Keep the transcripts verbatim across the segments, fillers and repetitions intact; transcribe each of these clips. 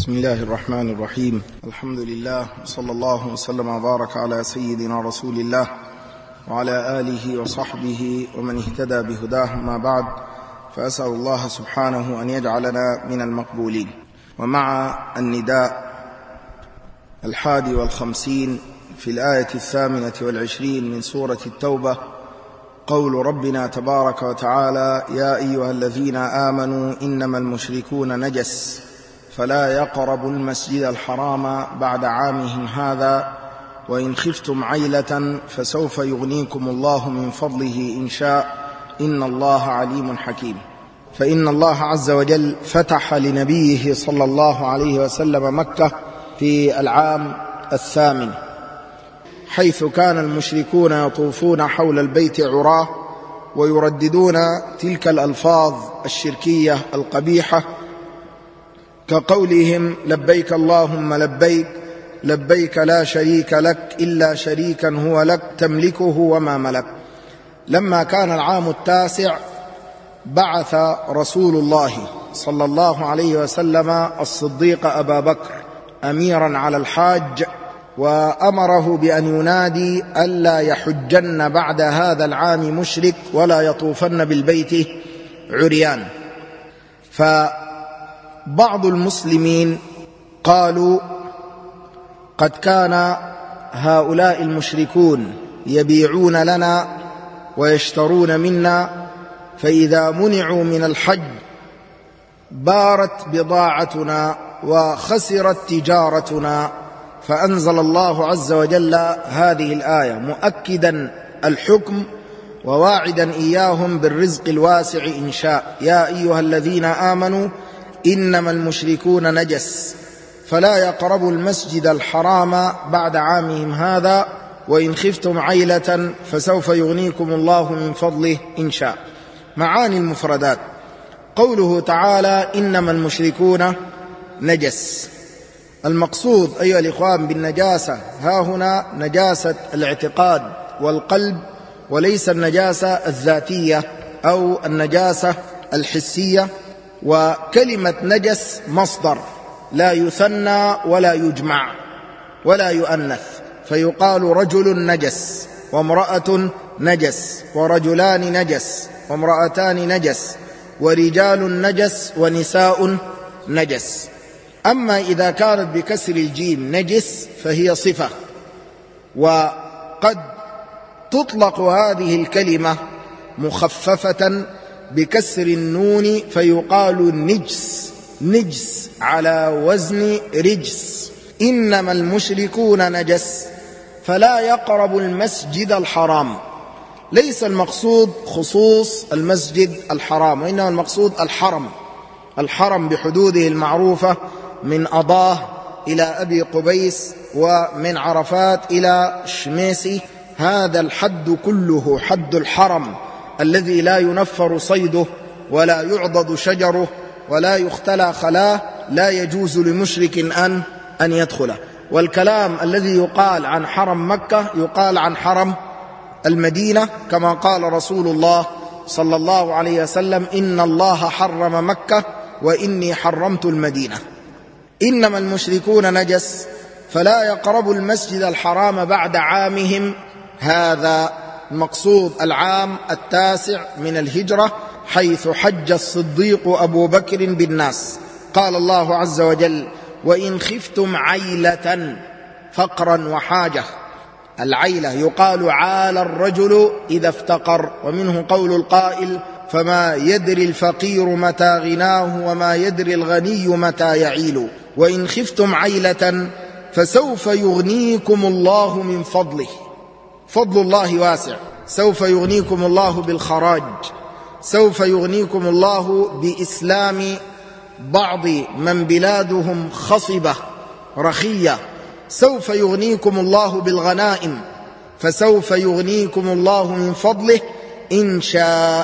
بسم الله الرحمن الرحيم. الحمد لله، صلى الله وسلم وبارك على سيدنا رسول الله وعلى آله وصحبه ومن اهتدى بهداه. ما بعد، فأسأل الله سبحانه أن يجعلنا من المقبولين. ومع النداء الحادي والخمسين في الآية الثامنة والعشرين من سورة التوبة قول ربنا تبارك وتعالى: يا أيها الذين آمنوا إنما المشركون نجس فلا يقربوا المسجد الحرام بعد عامهم هذا وإن خفتم عيلة فسوف يغنيكم الله من فضله إن شاء إن الله عليم حكيم. فإن الله عز وجل فتح لنبيه صلى الله عليه وسلم مكة في العام الثامن، حيث كان المشركون يطوفون حول البيت عراه ويرددون تلك الألفاظ الشركية القبيحة، كقولهم: لبيك اللهم لبيك لبيك لا شريك لك إلا شريكا هو لك تملكه وما ملك. لما كان العام التاسع بعث رسول الله صلى الله عليه وسلم الصديق أبا بكر أميرا على الحاج، وأمره بأن ينادي ألا يحجن بعد هذا العام مشرك ولا يطوفن بالبيت عريان. فبعض المسلمين قالوا: قد كان هؤلاء المشركون يبيعون لنا ويشترون منا، فإذا منعوا من الحج بارت بضاعتنا وخسرت تجارتنا. فأنزل الله عز وجل هذه الآية مؤكدا الحكم وواعدا إياهم بالرزق الواسع إن شاء: يا أيها الذين آمنوا إنما المشركون نجس فلا يقربوا المسجد الحرام بعد عامهم هذا وإن خفتم عيلة فسوف يغنيكم الله من فضله إن شاء. معاني المفردات: قوله تعالى إنما المشركون نجس، المقصود أيها الإخوان بالنجاسة ها هنا نجاسة الاعتقاد والقلب، وليس النجاسة الذاتية أو النجاسة الحسية. وكلمة نجس مصدر لا يثنى ولا يجمع ولا يؤنث، فيقال رجل نجس وامرأة نجس ورجلان نجس وامرأتان نجس ورجال نجس ونساء نجس. أما إذا كانت بكسر الجيم نجس فهي صفة، وقد تطلق هذه الكلمة مخففة بكسر النون فيقال نجس نجس على وزن رجس. إنما المشركون نجس فلا يقربوا المسجد الحرام. ليس المقصود خصوص المسجد الحرام، وإنما المقصود الحرم، الحرم بحدوده المعروفة من أضاه إلى أبي قبيس ومن عرفات إلى شميسي. هذا الحد كله حد الحرم الذي لا ينفر صيده ولا يعضد شجره ولا يختلى خلاه، لا يجوز لمشرك أن أن يدخله. والكلام الذي يقال عن حرم مكة يقال عن حرم المدينة، كما قال رسول الله صلى الله عليه وسلم: إن الله حرم مكة وإني حرمت المدينة. إنما المشركون نجس فلا يقربوا المسجد الحرام بعد عامهم هذا، المقصود العام التاسع من الهجرة، حيث حج الصديق أبو بكر بالناس. قال الله عز وجل: وإن خفتم عيلة، فقرا وحاجة. العيلة يقال عال الرجل إذا افتقر، ومنه قول القائل: فما يدري الفقير متى غناه وما يدري الغني متى يعيل. وإن خفتم عيلة فسوف يغنيكم الله من فضله. فضل الله واسع، سوف يغنيكم الله بالخراج، سوف يغنيكم الله بإسلام بعض من بلادهم خصبة رخية، سوف يغنيكم الله بالغنائم، فسوف يغنيكم الله من فضله إن شاء.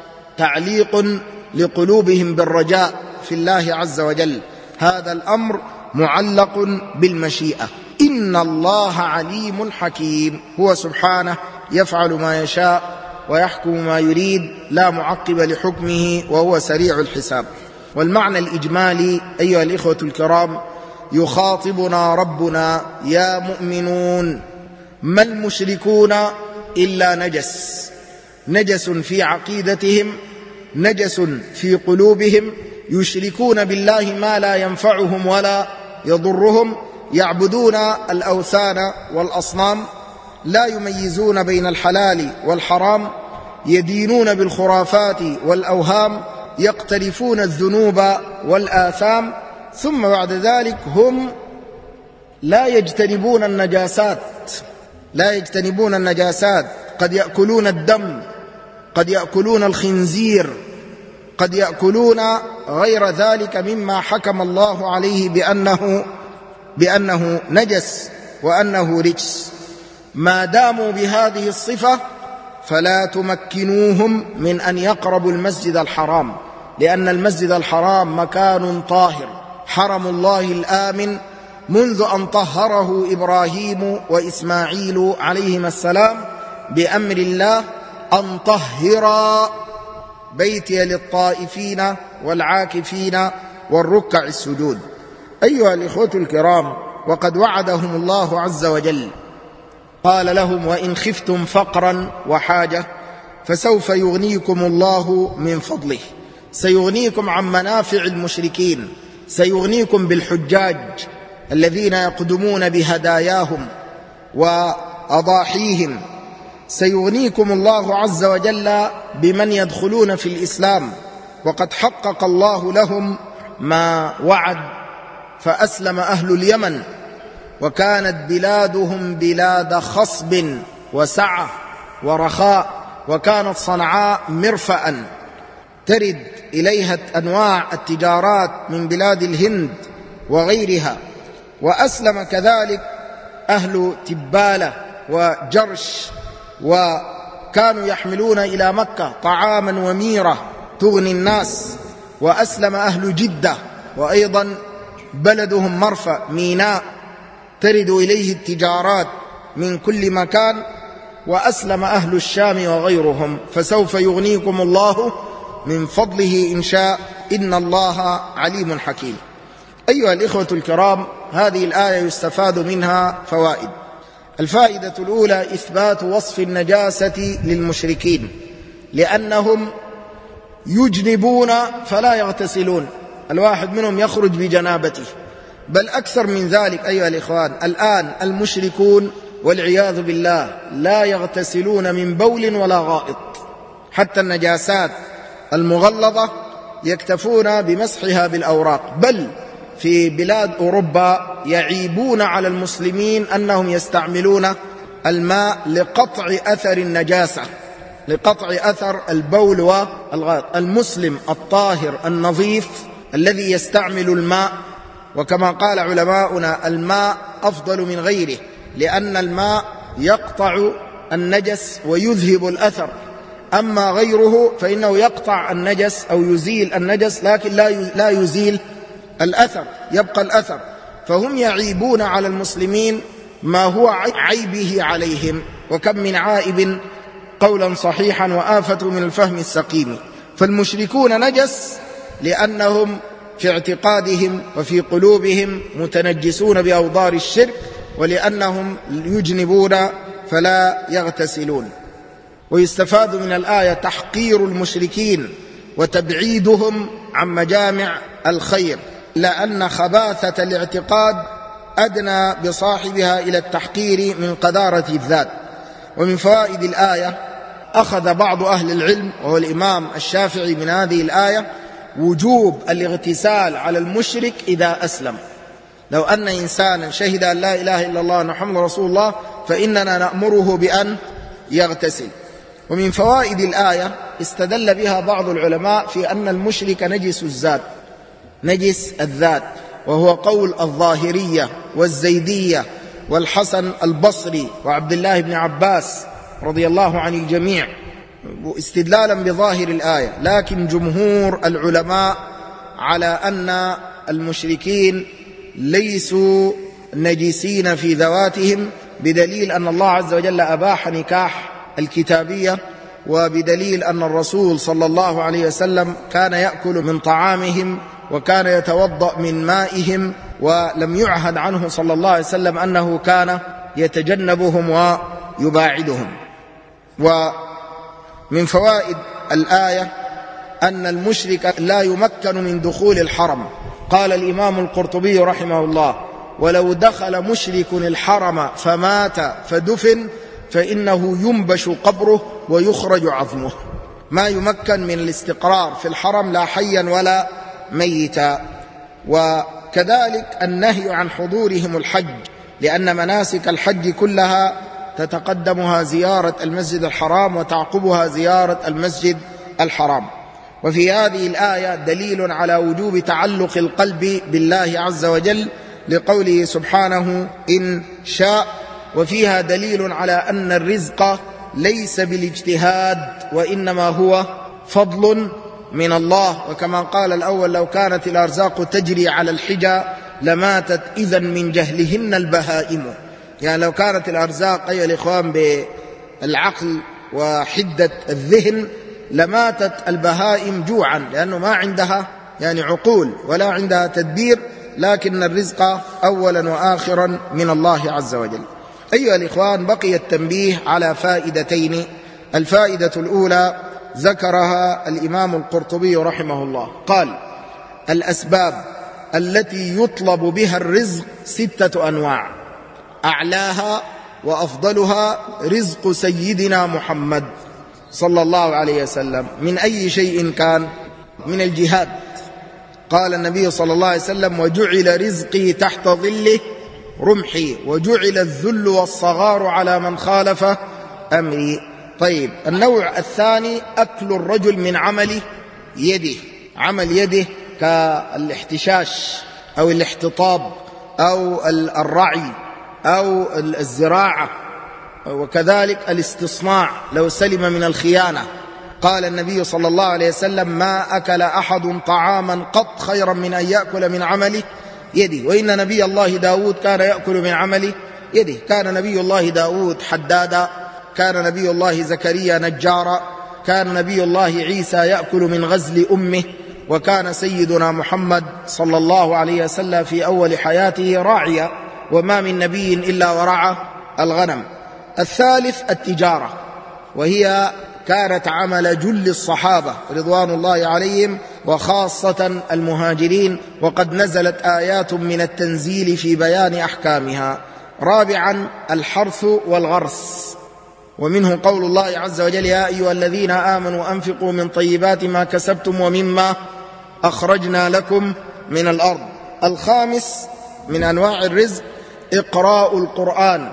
تعليق لقلوبهم بالرجاء في الله عز وجل، هذا الأمر معلق بالمشيئة. إن الله عليم حكيم، هو سبحانه يفعل ما يشاء ويحكم ما يريد، لا معقب لحكمه وهو سريع الحساب. والمعنى الإجمالي أيها الإخوة الكرام، يخاطبنا ربنا: يا مؤمنون، ما المشركون إلا نجس، نجس في عقيدتهم، نجس في قلوبهم، يشركون بالله ما لا ينفعهم ولا يضرهم، يعبدون الأوثان والأصنام، لا يميزون بين الحلال والحرام، يدينون بالخرافات والأوهام، يقترفون الذنوب والآثام، ثم بعد ذلك هم لا يجتنبون النجاسات، لا يجتنبون النجاسات، قد يأكلون الدم، قد يأكلون الخنزير، قد يأكلون غير ذلك مما حكم الله عليه بأنه, بأنه نجس وأنه رجس. ما داموا بهذه الصفة فلا تمكنوهم من أن يقربوا المسجد الحرام، لأن المسجد الحرام مكان طاهر، حرم الله الآمن، منذ أن طهره إبراهيم وإسماعيل عليهما السلام بأمر الله أن طهر بيتي للطائفين والعاكفين والركع السجود. أيها الإخوة الكرام، وقد وعدهم الله عز وجل، قال لهم: وإن خفتم فقرا وحاجة فسوف يغنيكم الله من فضله. سيغنيكم عن منافع المشركين، سيغنيكم بالحجاج الذين يقدمون بهداياهم وأضاحيهم، سيغنيكم الله عز وجل بمن يدخلون في الإسلام، وقد حقق الله لهم ما وعد، فأسلم أهل اليمن، وكانت بلادهم بلاد خصب وسعة ورخاء، وكانت صنعاء مرفأ ترد إليها أنواع التجارات من بلاد الهند وغيرها. وأسلم كذلك أهل تبالة وجرش، وكانوا يحملون إلى مكة طعاما وميرة تغني الناس. وأسلم أهل جدة، وأيضا بلدهم مرفأ ميناء ترد إليه التجارات من كل مكان. وأسلم أهل الشام وغيرهم، فسوف يغنيكم الله من فضله إن شاء، إن الله عليم حكيم. أيها الإخوة الكرام، هذه الآية يستفاد منها فوائد. الفائدة الأولى: إثبات وصف النجاسة للمشركين، لأنهم يجنبون فلا يغتسلون، الواحد منهم يخرج بجنابته، بل أكثر من ذلك أيها الإخوان، الآن المشركون والعياذ بالله لا يغتسلون من بول ولا غائط، حتى النجاسات المغلظة يكتفون بمسحها بالأوراق، بل في بلاد أوروبا يعيبون على المسلمين أنهم يستعملون الماء لقطع أثر النجاسة، لقطع أثر البول والغائط. المسلم الطاهر النظيف الذي يستعمل الماء، وكما قال علماؤنا الماء أفضل من غيره، لأن الماء يقطع النجس ويذهب الأثر، أما غيره فإنه يقطع النجس أو يزيل النجس لكن لا يزيل الأثر، يبقى الأثر. فهم يعيبون على المسلمين ما هو عيبه عليهم، وكم من عائب قولا صحيحا وآفة من الفهم السقيم. فالمشركون نجس لأنهم في اعتقادهم وفي قلوبهم متنجسون بأوضار الشرك، ولأنهم يجنبون فلا يغتسلون. ويستفاد من الآية تحقير المشركين وتبعيدهم عن مجامع الخير، لأن خباثة الاعتقاد أدنى بصاحبها إلى التحقير من قذارة الذات. ومن فوائد الآية: أخذ بعض أهل العلم وهو الإمام الشافعي من هذه الآية وجوب الاغتسال على المشرك إذا أسلم. لو أن إنسانا شهد أن لا إله إلا الله محمد رسول الله فإننا نأمره بأن يغتسل. ومن فوائد الآية استدل بها بعض العلماء في أن المشرك نجس الذات، نجس الذات، وهو قول الظاهرية والزيدية والحسن البصري وعبد الله بن عباس رضي الله عن الجميع، استدلالا بظاهر الآية. لكن جمهور العلماء على أن المشركين ليسوا نجسين في ذواتهم، بدليل أن الله عز وجل أباح نكاح الكتابية، وبدليل أن الرسول صلى الله عليه وسلم كان يأكل من طعامهم وكان يتوضأ من مائهم، ولم يعهد عنه صلى الله عليه وسلم أنه كان يتجنبهم ويباعدهم. ومن فوائد الآية أن المشرك لا يمكن من دخول الحرم. قال الإمام القرطبي رحمه الله: ولو دخل مشرك الحرم فمات فدفن فإنه ينبش قبره ويخرج عظمه. ما يمكن من الاستقرار في الحرم لا حيا ولا ميتا. وكذلك النهي عن حضورهم الحج، لأن مناسك الحج كلها تتقدمها زيارة المسجد الحرام وتعقبها زيارة المسجد الحرام. وفي هذه الآية دليل على وجوب تعلق القلب بالله عز وجل لقوله سبحانه: إن شاء. وفيها دليل على أن الرزق ليس بالاجتهاد، وإنما هو فضل من الله. وكما قال الأول: لو كانت الأرزاق تجري على الحجى لماتت إذن من جهلهن البهائم. يعني لو كانت الأرزاق أيها الإخوان بالعقل وحدة الذهن لماتت البهائم جوعا، لأنه ما عندها يعني عقول ولا عندها تدبير، لكن الرزق أولا وآخرا من الله عز وجل. أيها الإخوان، بقي التنبيه على فائدتين. الفائدة الأولى ذكرها الإمام القرطبي رحمه الله، قال: الأسباب التي يطلب بها الرزق ستة أنواع، أعلاها وأفضلها رزق سيدنا محمد صلى الله عليه وسلم. من أي شيء كان؟ من الجهاد. قال النبي صلى الله عليه وسلم: وجعل رزقي تحت ظله رمحي وجعل الذل والصغار على من خالف أمري. طيب، النوع الثاني أكل الرجل من عمل يده، عمل يده كالاحتشاش أو الاحتطاب أو الرعي أو الزراعة، وكذلك الاستصناع لو سلم من الخيانة. قال النبي صلى الله عليه وسلم: ما أكل أحد طعاما قط خيرا من أن يأكل من عمله يده. وإن نبي الله داود كان يأكل من عمل يده. كان نبي الله داود حدادا، كان نبي الله زكريا نجارا، كان نبي الله عيسى يأكل من غزل أمه، وكان سيدنا محمد صلى الله عليه وسلم في أول حياته راعيا، وما من نبي إلا ورعى الغنم. الثالث التجارة، وهي كانت عمل جل الصحابة رضوان الله عليهم وخاصة المهاجرين، وقد نزلت آيات من التنزيل في بيان أحكامها. رابعا الحرث والغرس، ومنه قول الله عز وجل: يا أيها الذين آمنوا أنفقوا من طيبات ما كسبتم ومما أخرجنا لكم من الأرض. الخامس من أنواع الرزق إقراء القرآن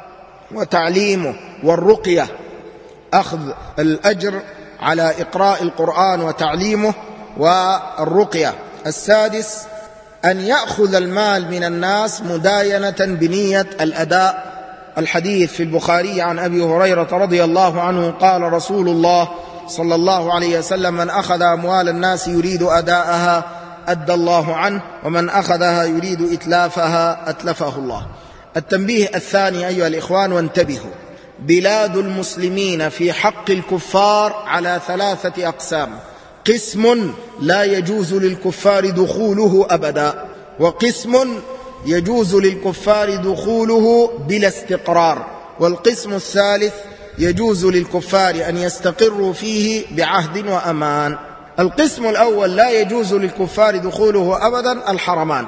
وتعليمه والرقية، أخذ الأجر على إقراء القرآن وتعليمه والرقية. السادس أن يأخذ المال من الناس مداينة بنية الأداء. الحديث في البخاري عن أبي هريرة رضي الله عنه قال رسول الله صلى الله عليه وسلم: من أخذ أموال الناس يريد أداءها أدى الله عنه، ومن أخذها يريد إتلافها أتلفه الله. التنبيه الثاني أيها الإخوان، وانتبهوا: بلاد المسلمين في حق الكفار على ثلاثة أقسام: قسم لا يجوز للكفار دخوله أبدا، وقسم يجوز للكفار دخوله بلا استقرار، والقسم الثالث يجوز للكفار أن يستقروا فيه بعهد وأمان. القسم الأول لا يجوز للكفار دخوله أبدا الحرمان،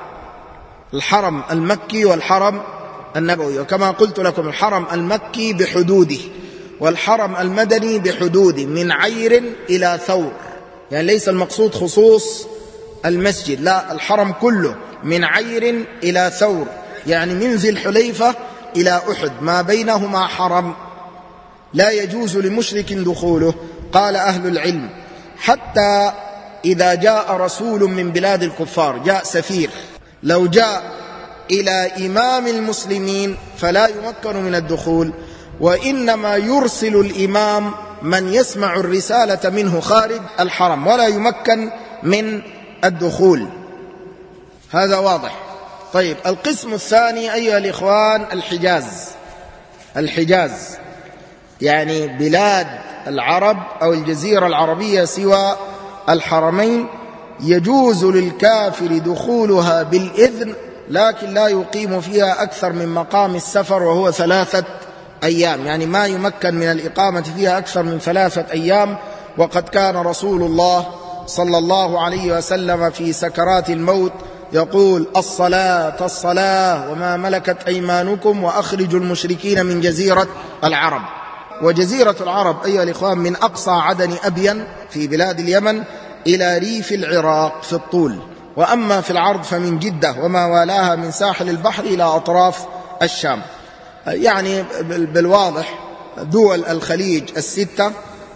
الحرم المكي والحرم النبوي. وكما قلت لكم الحرم المكي بحدوده، والحرم المدني بحدوده من عير إلى ثور، يعني ليس المقصود خصوص المسجد، لا، الحرم كله من عير إلى ثور، يعني من ذي الحليفة إلى أحد ما بينهما حرم، لا يجوز لمشرك دخوله. قال أهل العلم: حتى إذا جاء رسول من بلاد الكفار، جاء سفير، لو جاء إلى إمام المسلمين فلا يمكن من الدخول، وإنما يرسل الإمام من يسمع الرسالة منه خارج الحرم، ولا يمكن من الدخول. هذا واضح. طيب، القسم الثاني أيها الإخوان الحجاز. الحجاز يعني بلاد العرب أو الجزيرة العربية سوى الحرمين، يجوز للكافر دخولها بالإذن، لكن لا يقيم فيها أكثر من مقام السفر وهو ثلاثة أيام، يعني ما يمكن من الإقامة فيها أكثر من ثلاثة أيام. وقد كان رسول الله صلى الله عليه وسلم في سكرات الموت يقول: الصلاة الصلاة وما ملكت أيمانكم وأخرجوا المشركين من جزيرة العرب. وجزيرة العرب أيها الإخوان من أقصى عدن أبين في بلاد اليمن إلى ريف العراق في الطول، وأما في العرض فمن جدة وما والاها من ساحل البحر إلى أطراف الشام. يعني بالواضح دول الخليج الستة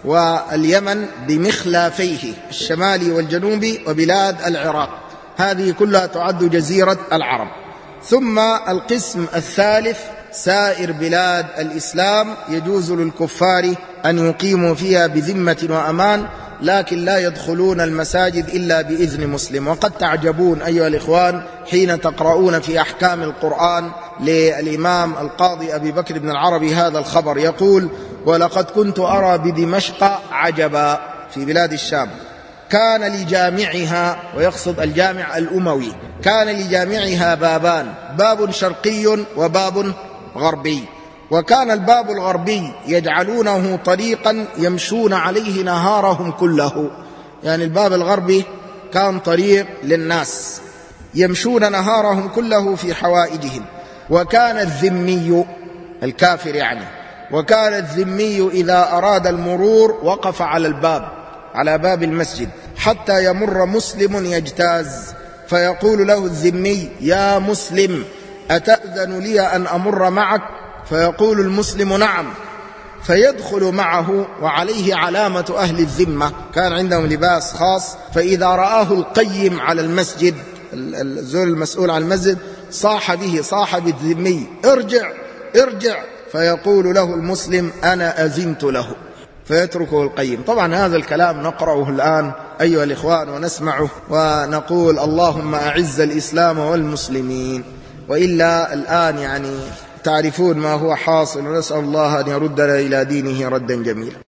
واليمن بمخلافيه الشمالي والجنوبي وبلاد العراق، هذه كلها تعد جزيرة العرب. ثم القسم الثالث سائر بلاد الإسلام يجوز للكفار أن يقيموا فيها بذمة وأمان، لكن لا يدخلون المساجد إلا بإذن مسلم. وقد تعجبون أيها الإخوان حين تقرؤون في أحكام القرآن للإمام القاضي أبي بكر بن العربي هذا الخبر، يقول: ولقد كنت أرى بدمشق عجبا في بلاد الشام، كان لجامعها، ويقصد الجامع الأموي، كان لجامعها بابان، باب شرقي وباب غربي، وكان الباب الغربي يجعلونه طريقا يمشون عليه نهارهم كله، يعني الباب الغربي كان طريق للناس يمشون نهارهم كله في حوائجهم. وكان الذمي الكافر يعني وكان الذمي إذا أراد المرور وقف على الباب على باب المسجد حتى يمر مسلم يجتاز، فيقول له الذمي: يا مسلم أتأذن لي أن أمر معك؟ فيقول المسلم: نعم، فيدخل معه وعليه علامة أهل الذمة، كان عندهم لباس خاص، فإذا رآه القيم على المسجد الزول المسؤول عن المسجد صاح به، صاح بالذمي: ارجع ارجع، فيقول له المسلم: أنا أذنت له، فيتركه القيم. طبعا هذا الكلام نقرأه الآن أيها الإخوان ونسمعه ونقول: اللهم أعز الإسلام والمسلمين، وإلا الآن يعني تعرفون ما هو حاصل، ونسأل الله أن يردنا إلى دينه ردا جميلا.